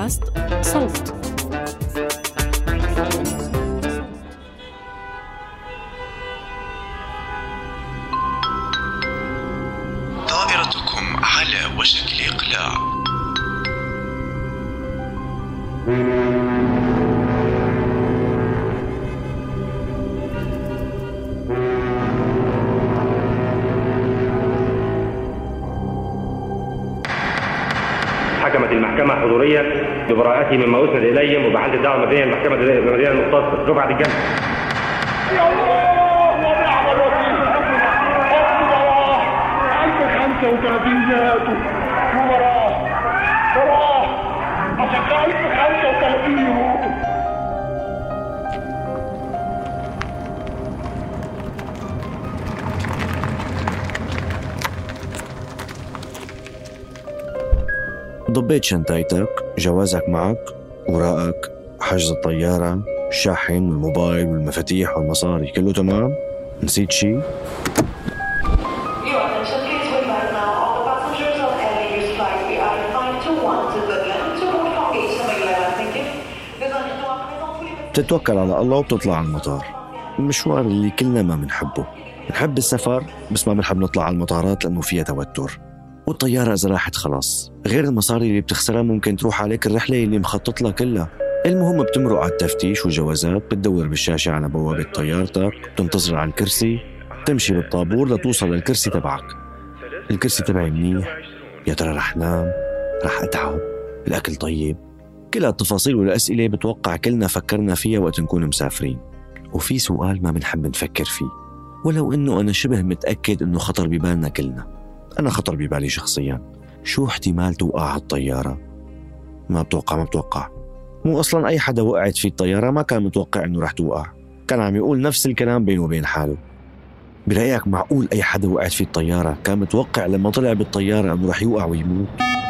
بودكاست صوت. طائرتكم على وشك الإقلاع. حكمت المحكمة حضوريا ببراءتي مما أسند إليهم وبحالة الدعوة المدنية للمحكمة المدنية المختصة رفعت الجنة. يا الله ونعم الوكيل. حسبي الله 1035 جاءته وراه أصدق 1035 يموتوا. ضبيت شنطتك، جوازك معك، وراءك، حجز الطيارة، الشاحن والموبايل والمفاتيح والمصاري، كله تمام؟ نسيت شي؟ بتتوكل على الله وبتطلع على المطار. المشوار اللي كلنا ما منحبه. نحب السفر بس ما منحب نطلع على المطارات لأنه فيها توتر. والطيارة إذا راحت خلاص، غير المصاري اللي بتخسرها ممكن تروح عليك الرحلة اللي مخطط لها كلها. المهم بتمرق على التفتيش والجوازات، بتدور بالشاشة على بوابة طيارتك، بتنتظر على الكرسي، تمشي بالطابور لتوصل للكرسي تبعك. الكرسي تبعي منيح؟ يا ترى رح نام؟ رح أتعب؟ الأكل طيب؟ كل هالتفاصيل والأسئلة بتوقع كلنا فكرنا فيها وقت نكون مسافرين. وفي سؤال ما بنحب نفكر فيه، ولو إنه أنا شبه متأكد إنه خطر ببالنا كلنا. أنا خطر ببالي شخصياً، شو احتمال توقع الطيارة؟ ما بتوقع. مو أصلاً أي حدا وقعت في الطيارة ما كان متوقع إنه رح توقع، كان عم يقول نفس الكلام بينه وبين حاله. برأيك معقول أي حدا وقعت في الطيارة كان متوقع لما طلع بالطيارة إنه رح يوقع ويموت؟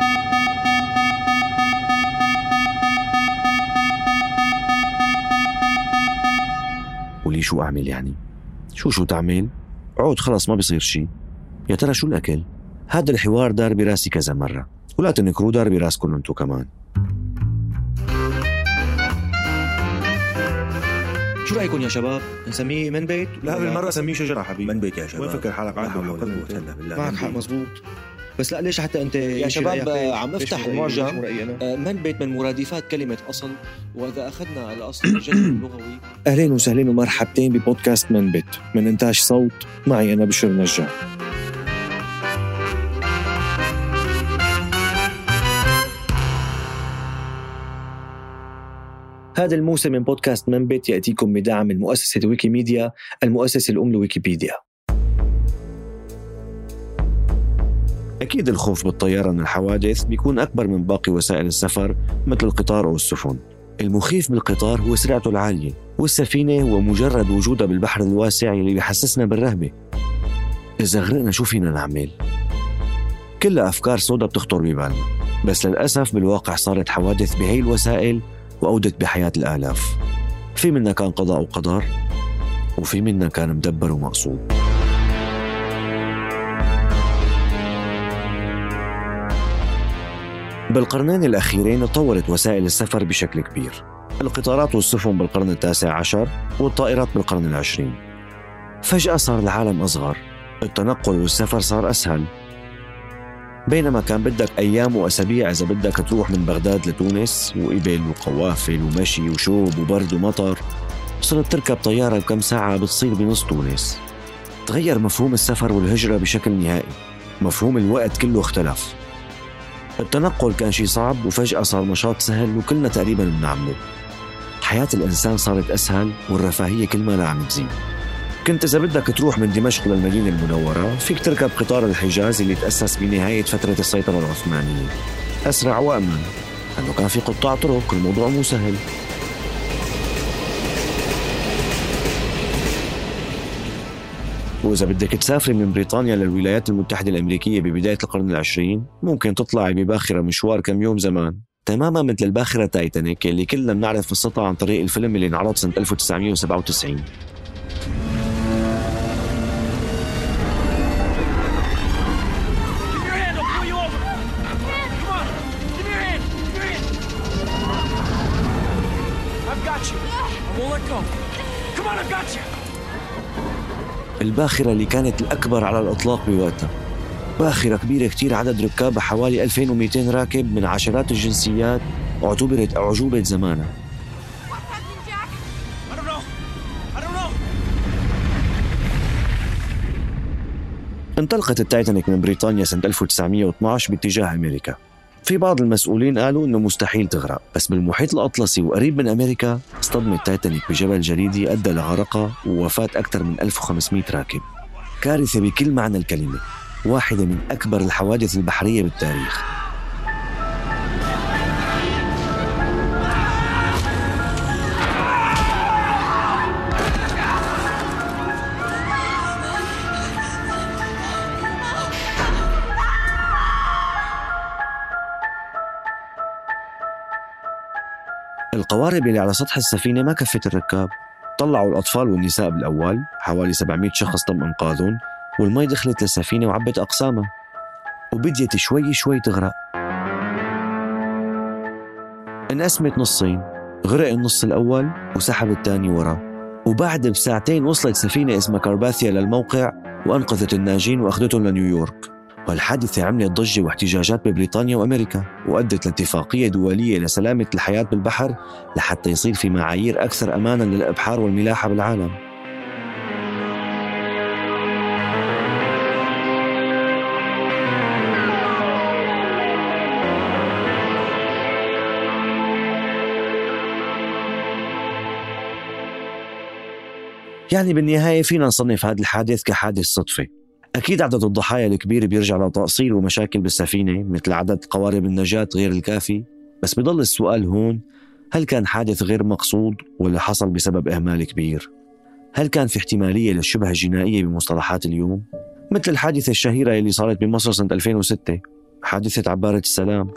ولي شو أعمل يعني؟ شو تعمل؟ عود خلاص ما بيصير شي. يا ترى شو الأكل؟ هذا الحوار دار براسي كذا مرة، ولا تنكروا دار براسكم انتو كمان. شو رأيكم يا شباب؟ نسميه من بيت؟ لا بالمرة سميه شجرة حبيبي. من بيت يا شباب. وين فكر حالك عاد بالله. معك حق مزبوط. بس لا ليش حتى انت يا شباب عم افتح المعجم من بيت من مرادفات كلمة أصل، وإذا أخذنا الأصل الجذر اللغوي. أهلين وسهلين ومرحبتين ببودكاست من بيت من إنتاج صوت، معي أنا بشر نجار. هذا الموسم من بودكاست من بيت يأتيكم بدعم من مؤسسة ويكيميديا، المؤسسة الأم لويكيبيديا. أكيد الخوف بالطيارة من الحوادث بيكون أكبر من باقي وسائل السفر مثل القطار أو السفن. المخيف بالقطار هو سرعته العالية، والسفينة هو مجرد وجودها بالبحر الواسع اللي بيحسسنا بالرهبة. إذا غرقنا شو فينا نعمل؟ كلها أفكار سودة بتخطر ببالنا، بس للأسف بالواقع صارت حوادث بهاي الوسائل وأودت بحياة الآلاف. في منا كان قضاء وقدر، وفي منا كان مدبر ومقصود. بالقرنين الأخيرين تطورت وسائل السفر بشكل كبير. القطارات والسفن بالقرن التاسع عشر، والطائرات بالقرن العشرين. فجأة صار العالم أصغر، التنقل والسفر صار أسهل. بينما كان بدك أيام وأسابيع إذا بدك تروح من بغداد لتونس، وإبل وقوافل ومشي وشوب وبرد ومطر، صرت تركب طيارة بكم ساعة بتصير بنص تونس. تغير مفهوم السفر والهجرة بشكل نهائي، مفهوم الوقت كله اختلف. التنقل كان شيء صعب وفجأة صار نشاط سهل وكلنا تقريبا بنعمله. حياة الإنسان صارت أسهل والرفاهية كل ما لا عم تزيد. كنت إذا بدك تروح من دمشق للمدينة المنورة فيك تركب قطار الحجاز اللي تأسس بنهاية فترة السيطرة العثمانية، أسرع وأمن لأنه كان في قطاع طرق، الموضوع مو سهل. وإذا بدك تسافري من بريطانيا للولايات المتحدة الأمريكية ببداية القرن العشرين ممكن تطلعي بباخرة مشوار كم يوم زمان، تماما مثل الباخرة تايتانيك اللي كلنا بنعرف قصتها عن طريق الفيلم اللي انعرض سنة 1997. الباخرة اللي كانت الأكبر على الإطلاق بوقتها. باخرة كبيرة كتير، عدد ركابها حوالي 2200 راكب من عشرات الجنسيات، واعتبرت أعجوبة زمانها. انطلقت التايتانيك من بريطانيا سنة 1912 باتجاه أمريكا. في بعض المسؤولين قالوا إنه مستحيل تغرق، بس بالمحيط الأطلسي وقريب من أمريكا اصطدم التايتانيك بجبل جليدي أدى لغرقها ووفاة أكثر من 1500 راكب. كارثة بكل معنى الكلمة، واحدة من أكبر الحوادث البحرية بالتاريخ. القوارب اللي على سطح السفينة ما كفت الركاب، طلعوا الأطفال والنساء بالأول، حوالي 700 شخص تم إنقاذهم، والمي دخلت للسفينة وعبت أقسامها وبديت شوي شوي تغرق. انقسمت نصين، غرق النص الأول وسحب الثاني وراه، وبعد بساعتين وصلت سفينة اسمها كارباثيا للموقع وأنقذت الناجين وأخذتهم لنيويورك. والحادثة عملت ضجة واحتجاجات ببريطانيا وأمريكا، وأدت لاتفاقية دولية لسلامة الحياة بالبحر لحتى يصير في معايير أكثر أماناً للأبحار والملاحة بالعالم. يعني بالنهاية فينا نصنف هذا الحادث كحادث صدفة. أكيد عدد الضحايا الكبير بيرجع لتقصير ومشاكل بالسفينة، مثل عدد قوارب النجاة غير الكافي، بس بيضل السؤال هون: هل كان حادث غير مقصود ولا حصل بسبب إهمال كبير؟ هل كان في احتمالية للشبهة الجنائية بمصطلحات اليوم؟ مثل الحادثة الشهيرة اللي صارت بمصر سنة 2006، حادثة عبارة السلام.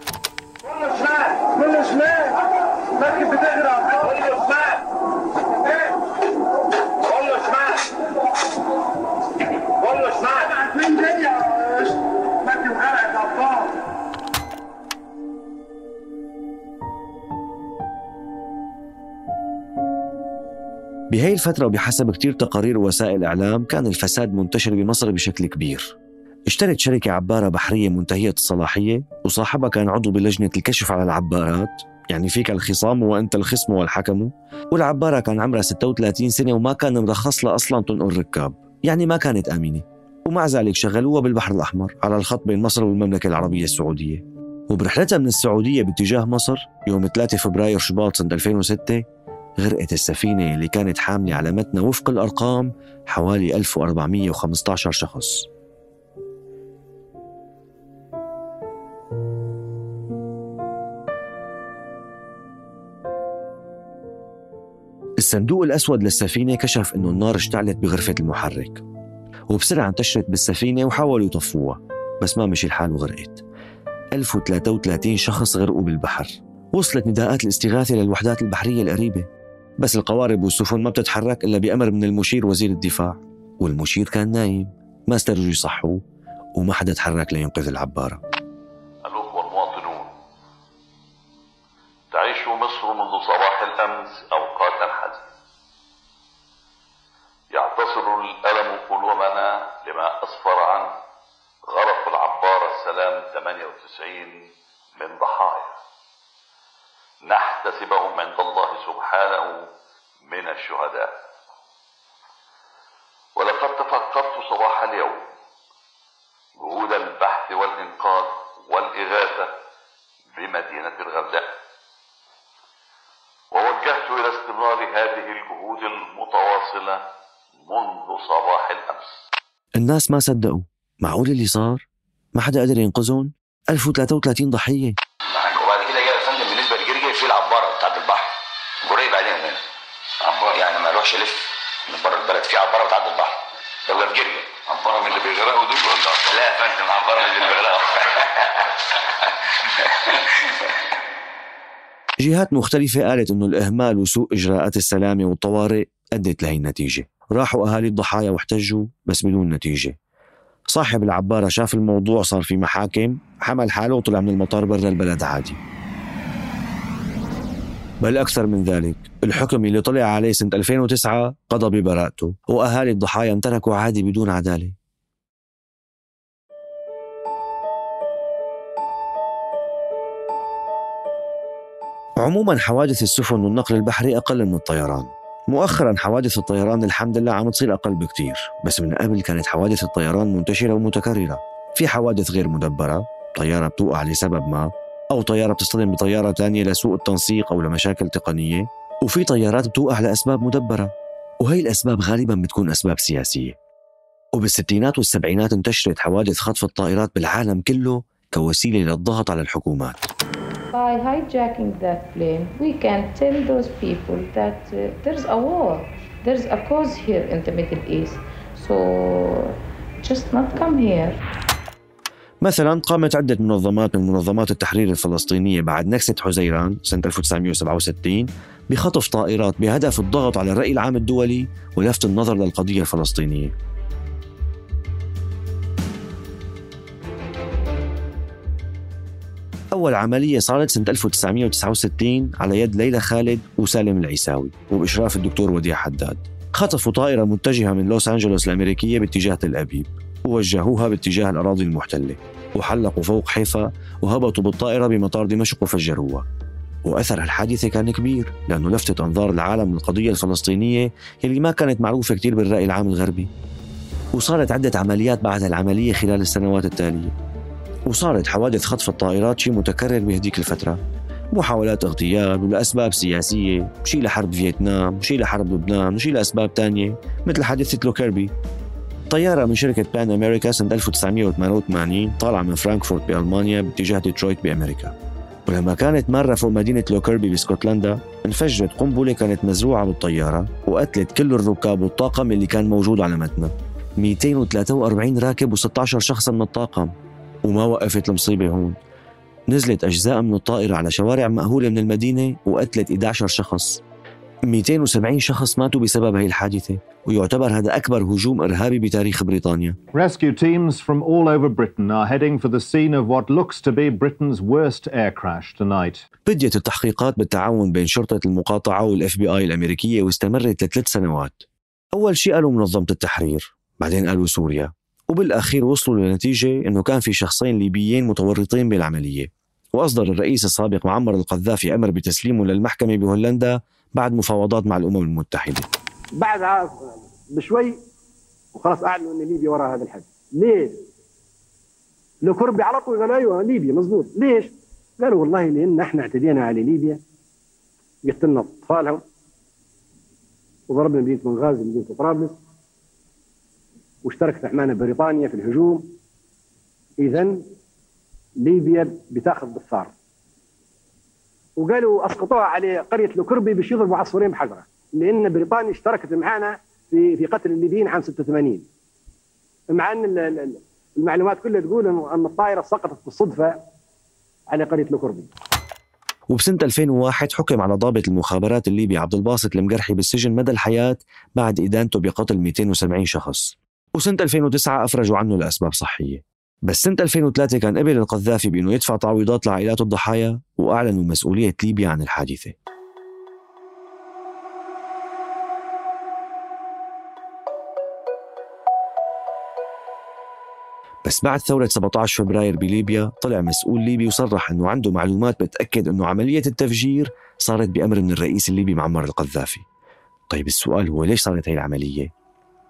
بهاي الفترة وبحسب كتير تقارير ووسائل إعلام كان الفساد منتشر بمصر بشكل كبير. اشترت شركة عبارة بحرية منتهية الصلاحية، وصاحبها كان عضو بلجنة الكشف على العبارات، يعني فيك الخصام وأنت الخصم والحكم، والعبارة كان عمرها 36 سنة وما كان مرخص لها أصلاً تنقل ركاب، يعني ما كانت آمنة، ومع ذلك شغلوها بالبحر الأحمر على الخط بين مصر والمملكة العربية السعودية. وبرحلتها من السعودية باتجاه مصر يوم 3 فبراير شباط سنة 2006 غرقت السفينة اللي كانت حاملة على متنها وفق الأرقام حوالي 1415 شخص. الصندوق الأسود للسفينة كشف إنه النار اشتعلت بغرفة المحرك، وبسرعة انتشرت بالسفينة وحاولوا يطفوها، بس ما مشي الحال وغرقت. 1033 شخص غرقوا بالبحر. وصلت نداءات الاستغاثة للوحدات البحرية القريبة، بس القوارب والسفن ما بتتحرك إلا بأمر من المشير وزير الدفاع، والمشير كان نايم، ما استرجوا يصحوه، وما حدا تحرك لينقذ العبارة. الأخوة المواطنون، تعيش مصر منذ صباح الأمس أوقاتا حزنة، يعتصر الألم قلوبنا لما أسفر عنه غرق العبارة السلام 98 من ضحايا، نحتسبهم عند الله سبحانه من الشهداء. ولقد تفقدت صباح اليوم جهود البحث والإنقاذ والإغاثة بمدينة الغردقة، ووجهت إلى استمرار هذه الجهود المتواصلة منذ صباح الأمس. الناس ما صدقوا، معقول اللي صار؟ ما حدا قدر ينقذهم؟ 1033 ضحية. وبعد كده جاء يا فندم بالنسبة لجرجة في العبارة بتاعت البحر قريب علينا هنا، عبارة يعني ما يروحش يلف من بره البلد، في عبارة بتاعت البحر تبقى في جرجة. عبارة من اللي بيغرقوا دول ولا؟ لا يا فندم، عبارة من اللي بيغرقوا. جهات مختلفة قالت إنه الإهمال وسوء إجراءات السلامة والطوارئ أدت لهي النتيجة. راحوا أهالي الضحايا واحتجوا بس بدون نتيجة. صاحب العبارة شاف الموضوع صار في محاكم، حمل حاله وطلع من المطار برا البلد عادي. بل أكثر من ذلك، الحكم اللي طلع عليه سنة 2009 قضى ببراءته، وأهالي الضحايا انتركوا عادي بدون عدالة. عموما حوادث السفن والنقل البحري أقل من الطيران. مؤخرا حوادث الطيران الحمد لله عم تصير أقل بكتير، بس من قبل كانت حوادث الطيران منتشرة ومتكررة. في حوادث غير مدبرة، طيارة بتوقع لسبب ما، أو طيارة بتصطدم بطيارة تانية لسوء التنسيق أو لمشاكل تقنية، وفي طيارات بتوقع لأسباب مدبرة، وهي الأسباب غالبا بتكون أسباب سياسية. وبالستينات والسبعينات انتشرت حوادث خطف الطائرات بالعالم كله كوسيلة للضغط على الحكومات. By hijacking that plane, we can tell those people that there's a war, there's a cause here in the Middle East, so just not come here. مثلا قامت عدة منظمات من منظمات التحرير الفلسطينية بعد نكسة حزيران سنة 1967 بخطف طائرات بهدف الضغط على الرأي العام الدولي ولفت النظر للقضية الفلسطينية. أول عملية صارت سنة 1969 على يد ليلى خالد وسالم العيساوي وبإشراف الدكتور وديع حداد. خطفوا طائرة متجهة من لوس أنجلوس الأمريكية باتجاه تل أبيب ووجهوها باتجاه الأراضي المحتلة، وحلقوا فوق حيفا وهبطوا بالطائرة بمطار دمشق وفجروها. وأثر الحادثة كان كبير لأنه لفتت أنظار العالم للقضية الفلسطينية يلي ما كانت معروفة كتير بالرأي العام الغربي. وصارت عدة عمليات بعد العملية خلال السنوات التالية، وصارت حوادث خطف الطائرات شيء متكرر بهديك الفترة، محاولات اغتيال ولأسباب سياسية، شيء لحرب فيتنام وشيء لحرب لبنان وشيء لأسباب تانية مثل حادثة لوكيربي. طيارة من شركة بان أمريكا سنة 1988 طالعة من فرانكفورت بألمانيا باتجاه ديترويت بأمريكا، ولما كانت مارة فوق مدينة لوكيربي بسكوتلندا انفجرت قنبلة كانت مزروعة بالطيارة وقتلت كل الركاب والطاقم اللي كان موجود على متنها، 243 راكب و16 شخصا من الطاقم. وما وقفت المصيبة هون، نزلت أجزاء من الطائرة على شوارع مأهولة من المدينة وقتلت 11 شخص. 270 شخص ماتوا بسبب هاي الحادثة، ويعتبر هذا أكبر هجوم إرهابي بتاريخ بريطانيا. Rescue teams from all over Britain are heading for the scene of what looks to be Britain's worst air crash tonight. بدأت التحقيقات بالتعاون بين شرطة المقاطعة والإف بي آي الأمريكية واستمرت ل3 سنوات. أول شيء قالوا منظمة التحرير، بعدين قالوا سوريا، وبالأخير وصلوا لنتيجة إنه كان في شخصين ليبيين متورطين بالعملية، وأصدر الرئيس السابق معمر القذافي أمر بتسليمه للمحكمة بهولندا بعد مفاوضات مع الأمم المتحدة. بعدها بشوي وخلاص أعلنوا إن ليبيا وراء هذا الحدث. ليه؟ لوكيربي على طول قال أيوة ليبيا مزبوط. ليش؟ قالوا والله لأن إحنا اعتدينا على ليبيا، قتلنا أطفالهم وضربنا مدينة بنغازي مدينة طرابلس، واشتركت معنا بريطانيا في الهجوم، إذن ليبيا بتاخذ بالثار. وقالوا أسقطوها على قرية لوكيربي باش يضربوا عصفورين بحجرة، لأن بريطانيا اشتركت معنا في قتل الليبيين عام 86، مع أن المعلومات كلها تقول أن الطائرة سقطت بالصدفة على قرية لوكيربي. وبسنة 2001 حكم على ضابط المخابرات الليبي عبد الباسط المقرحي بالسجن مدى الحياة بعد إدانته بقتل 270 شخص. وسنة 2009 أفرجوا عنه لأسباب صحية. بس سنة 2003 كان قبل القذافي بأنه يدفع تعويضات لعائلات الضحايا وأعلنوا مسؤولية ليبيا عن الحادثة. بس بعد ثورة 17 فبراير بليبيا طلع مسؤول ليبي وصرح أنه عنده معلومات بتأكد أنه عملية التفجير صارت بأمر من الرئيس الليبي معمر القذافي. طيب السؤال هو ليش صارت هاي العملية؟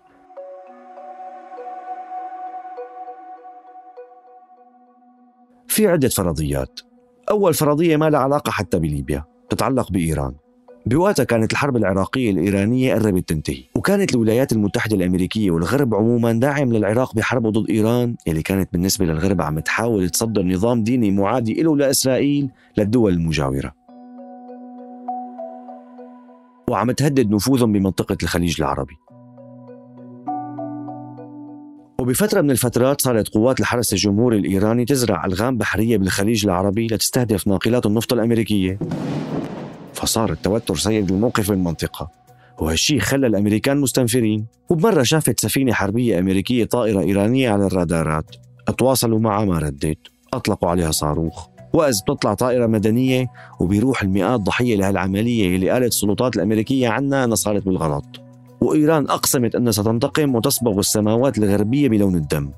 في عدة فرضيات. أول فرضية ما لها علاقة حتى بليبيا، تتعلق بإيران. بوقتها كانت الحرب العراقية الإيرانية قربت تنتهي، وكانت الولايات المتحدة الأمريكية والغرب عموما داعم للعراق بحربه ضد إيران اللي كانت بالنسبة للغرب عم تحاول تصدر نظام ديني معادي له لإسرائيل للدول المجاورة، وعم تهدد نفوذهم بمنطقة الخليج العربي. وبفترة من الفترات صارت قوات الحرس الجمهوري الإيراني تزرع ألغام بحرية بالخليج العربي لتستهدف ناقلات النفط الأمريكية، فصار التوتر سيد الموقف بالمنطقة، وهالشي خلى الأمريكان مستنفرين. وبمرة شافت سفينة حربية أمريكية طائرة إيرانية على الرادارات، اتواصلوا معها ما ردت، أطلقوا عليها صاروخ، وإذ بتطلع طائرة مدنية وبيروح المئات ضحية لهالعملية اللي قالت السلطات الأمريكية عنها أنها صارت بالغلط. وإيران أقسمت أنها ستنتقم وتصبغ السماوات الغربية بلون الدم.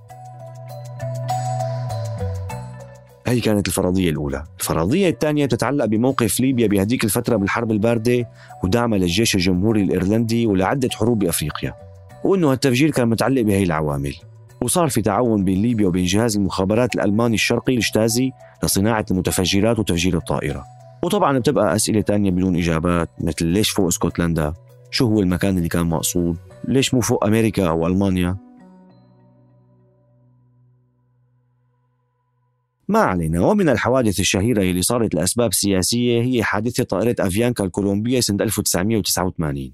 هي كانت الفرضية الأولى. الفرضية الثانية تتعلق بموقف ليبيا بهديك الفترة بالحرب الباردة ودعمها للجيش الجمهوري الإيرلندي ولعدة حروب بأفريقيا، وأنه هالتفجير كان متعلق بهي العوامل. وصار في تعاون بين ليبيا وبين جهاز المخابرات الألماني الشرقي الشتازي لصناعة المتفجرات وتفجير الطائرة. وطبعا بتبقى أسئلة تانية بدون إجابات، مثل ليش فوق اسكتلندا؟ شو هو المكان اللي كان مقصود؟ ليش مو فوق أمريكا أو ألمانيا؟ ما علينا. ومن الحوادث الشهيرة اللي صارت لأسباب سياسية هي حادثة طائرة أفيانكا الكولومبية سنة 1989.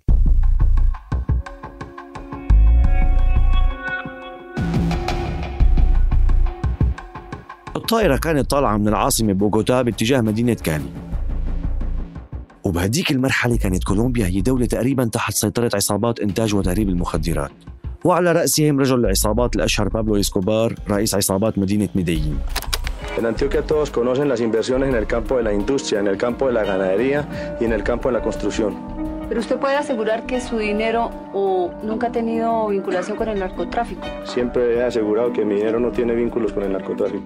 الطائرة كانت طالعة من العاصمة بوغوتا باتجاه مدينة كالي، وبهديك المرحلة كانت كولومبيا هي دولة تقريبا تحت سيطرة عصابات إنتاج وتهريب المخدرات، وعلى رأسهم رجل العصابات الأشهر بابلو إسكوبار، رئيس عصابات مدينة ميديين. En Antioquia todos conocen las inversiones en el campo de la industria, en el campo de la ganadería y en el campo de la construcción. ¿Pero usted puede asegurar que su dinero o nunca ha tenido vinculación con el narcotráfico? Siempre he asegurado que mi dinero no tiene vínculos con el narcotráfico.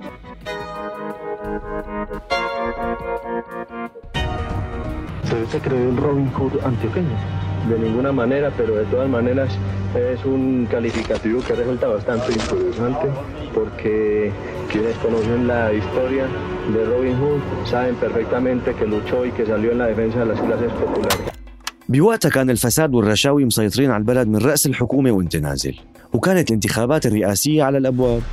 ¿Se creó el Robin Hood antioqueño? De ninguna manera, pero de todas maneras es un calificativo que resulta bastante interesante porque quienes conocen la historia de Robin Hood saben perfectamente que luchó y que salió en la defensa de las clases populares. بوقتها كان الفساد والرشاوي مسيطرين على البلد من رأس الحكومة وانت نازل، وكانت الانتخابات الرئاسية على الأبواب.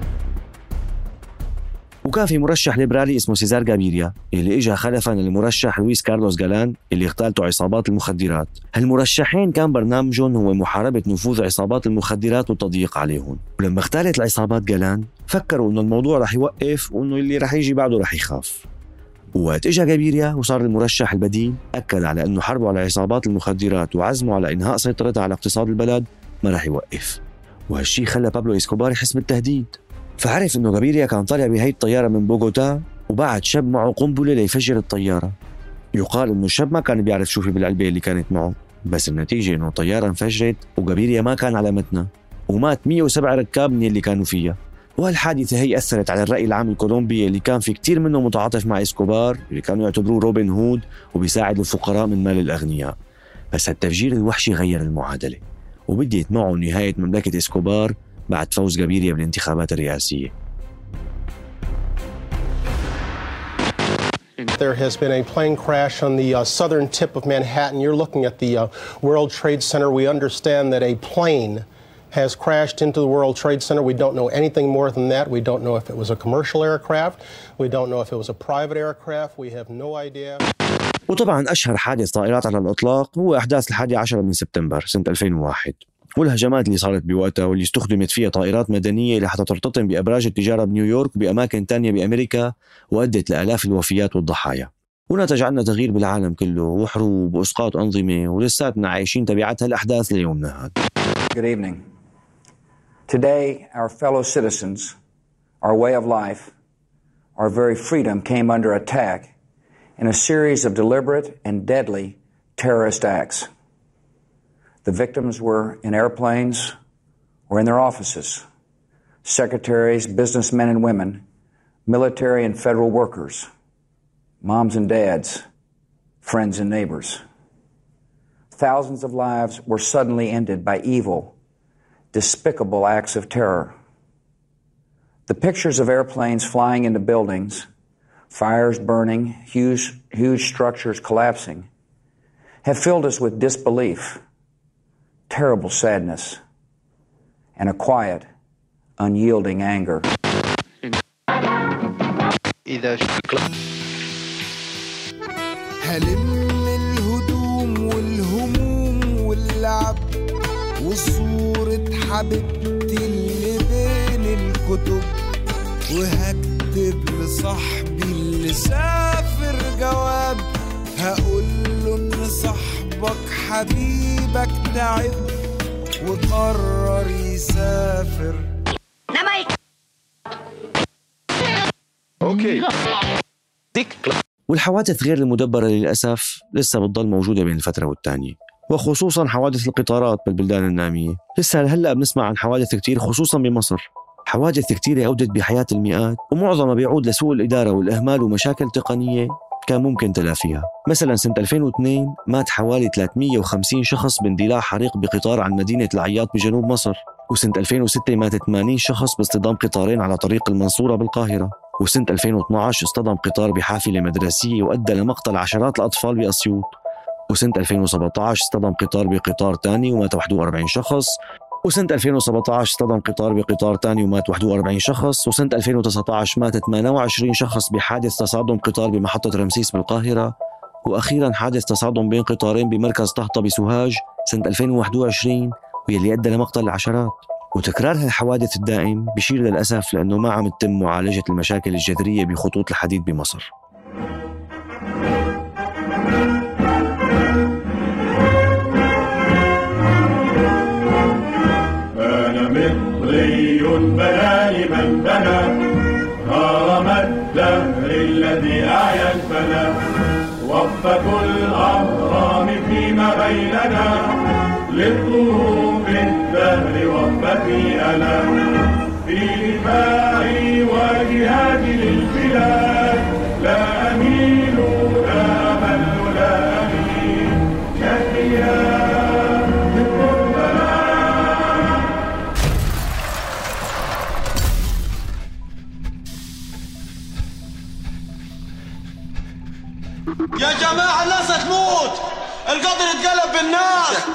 وكان في مرشح ليبرالي اسمه سيزار جابيريا اللي اجى خلفا للمرشح لويس كارلوس جالان اللي اغتالته عصابات المخدرات. هالمرشحين كان برنامجهم هو محاربة نفوذ عصابات المخدرات والتضييق عليهم. ولما اغتالت العصابات جالان فكروا انه الموضوع رح يوقف وانه اللي رح يجي بعده رح يخاف. وقت اجى جابيريا وصار المرشح البديل أكد على انه حربه على عصابات المخدرات وعزمه على انهاء سيطرتها على اقتصاد البلد ما رح يوقف. وهالشي خلى بابلو إسكوبار يحس بالتهديد، فعرف انه جابيريا كان طالع بهي الطيارة من بوغوتا وبعت شاب معه قنبلة ليفجر الطيارة. يقال انه الشاب ما كان بيعرف شو في بالعلبة اللي كانت معه، بس النتيجة انه الطيارة انفجرت وجابيريا ما كان على متنها ومات 107 ركاب من اللي كانوا فيها. وهالحادثة هي أثرت على الرأي العام الكولومبي اللي كان في كتير منه متعاطف مع إسكوبار اللي كانوا يعتبروه روبن هود وبيساعد الفقراء من مال الأغنياء. بس التفجير الوحشي غير المعادلة وبديت معه نهاية مملكة إسكوبار بعد فوز جابيريا بالانتخابات الرئاسية. There has been a plane crash on the southern tip of Manhattan. You're looking at the World Trade Center. We understand that a plane has crashed into the World Trade Center. We don't know anything more than that. We don't know if it was a commercial aircraft. We don't know if it was a private aircraft. We have no idea. وطبعا أشهر حادث طائرات على الإطلاق هو أحداث 11 من سبتمبر سنة 2001 والهجمات اللي صارت بوقتها واللي استخدمت فيها طائرات مدنية لحتى ترتطم بأبراج التجارة بنيويورك وبأماكن تانية بأمريكا وأدت لآلاف الوفيات والضحايا، ونتج عنها تغيير بالعالم كله وحروب وإسقاط أنظمة ولساتنا عايشين تبعات هالأحداث ليومنا هذا. Good evening. Today our fellow citizens, our way of life, our very freedom came under attack in a series of deliberate and deadly terrorist acts. The victims were in airplanes or in their offices. Secretaries, businessmen and women, military and federal workers, moms and dads, friends and neighbors. Thousands of lives were suddenly ended by evil, despicable acts of terror. The pictures of airplanes flying into buildings, fires burning, huge structures collapsing, have filled us with disbelief, terrible sadness, and a quiet, unyielding anger. هلم الهدوم والهموم واللعب وصورة حبيبتي اللي بين الكتب وهكتب لصاحبي اللي سافر جواب هقول له ان صاحبك حبيبك تعب وقرر يسافر. Okay. والحوادث غير المدبرة للأسف لسه بتضل موجودة بين الفترة والتانية، وخصوصا حوادث القطارات بالبلدان النامية. لسه هلأ بنسمع عن حوادث كتير خصوصا بمصر، حوادث كتيرة أودت بحياة المئات، ومعظمها بيعود لسوء الإدارة والإهمال ومشاكل تقنية كان ممكن تلافيها. مثلا سنة 2002 مات حوالي 350 شخص باندلاع حريق بقطار عن مدينة العياط بجنوب مصر، وسنة 2006 مات 80 شخص باصطدام قطارين على طريق المنصورة بالقاهرة، وسنة 2012 اصطدم قطار بحافلة مدرسية وأدى لمقتل عشرات الأطفال بأسيوط، وسنة 2017 اصطدم قطار بقطار تاني ومات 41 شخص، وسنة 2017 اصطدم قطار بقطار تاني ومات 41 شخص، وسنة 2019 مات 28 شخص بحادث تصادم قطار بمحطة رمسيس بالقاهرة، وأخيرا حادث تصادم بين قطارين بمركز طهطة بسوهاج سنة 2021 واللي أدى لمقتل العشرات. وتكرار هالحوادث الدائم بشير للأسف لأنه ما عم تتم معالجة المشاكل الجذرية بخطوط الحديد بمصر. أنا مصري بناني من بنى هرم الدهر الذي أعيا الفنا، وقفة الأهرام فيما بيننا للظروف الدهر وقفتي أنا، في دفاعي وجهادي للبلاد لا أميل لا أمل لا أميل شكيا. يا جماعة الناس تموت، القدر اتقلب بالناس.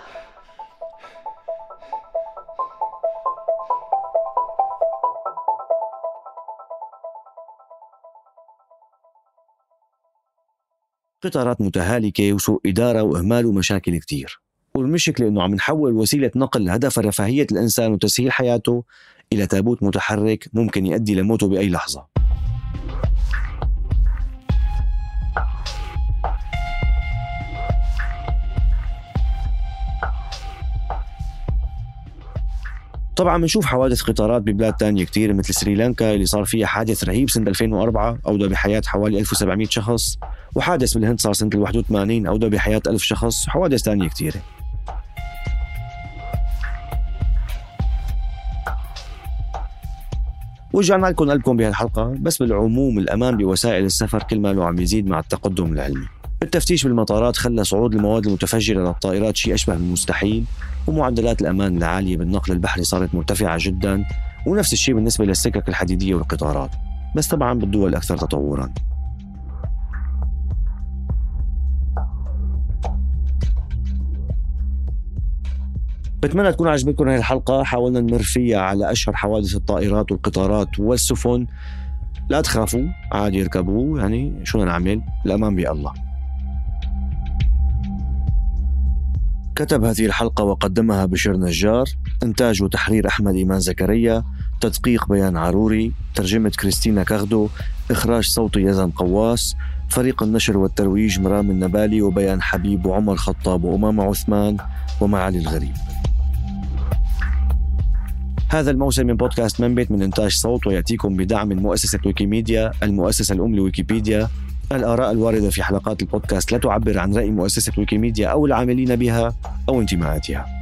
قطارات متهالكة وسوء إدارة وإهمال ومشاكل كتير، والمشكلة إنه عم نحول وسيلة نقل هدف رفاهية الإنسان وتسهيل حياته إلى تابوت متحرك ممكن يؤدي لموته بأي لحظة. طبعا بنشوف حوادث قطارات ببلاد تانية كتير مثل سريلانكا اللي صار فيها حادث رهيب سنة 2004 أودى بحياة حوالي 1700 شخص، وحادث بالهند صار سنة 81 أودى بحياة 1000 شخص، وحوادث تانية كتيرة. ورجعنا لكم قلبكم بهالحلقة، بس بالعموم الأمان بوسائل السفر كل ما له عم يزيد مع التقدم العلمي. التفتيش بالمطارات خلى صعود المواد المتفجرة للطائرات شيء أشبه بالمستحيل، ومعدلات الأمان العالية بالنقل البحري صارت مرتفعة جدا، ونفس الشيء بالنسبة للسكك الحديدية والقطارات، بس طبعا بالدول الأكثر تطورا. بتمنى تكون عجبتكم هذه الحلقة، حاولنا نمر فيها على أشهر حوادث الطائرات والقطارات والسفن. لا تخافوا، عادي يركبوا، يعني شو بدنا نعمل، الأمان بالله. كتب هذه الحلقة وقدمها بشير نجار، إنتاج وتحرير أحمد إيمان زكريا، تدقيق بيان عروري، ترجمة كريستينا كاغدو، إخراج صوتي يزن قواس، فريق النشر والترويج مرام النبالي وبيان حبيب وعمر خطاب وأمامة عثمان ومعالي الغريب. هذا الموسم من بودكاست منبت من إنتاج صوت، ويأتيكم بدعم من مؤسسة ويكيميديا، المؤسسة الأم لويكيبيديا. الآراء الواردة في حلقات البودكاست لا تعبر عن رأي مؤسسة ويكيميديا أو العاملين بها أو انتماءاتها.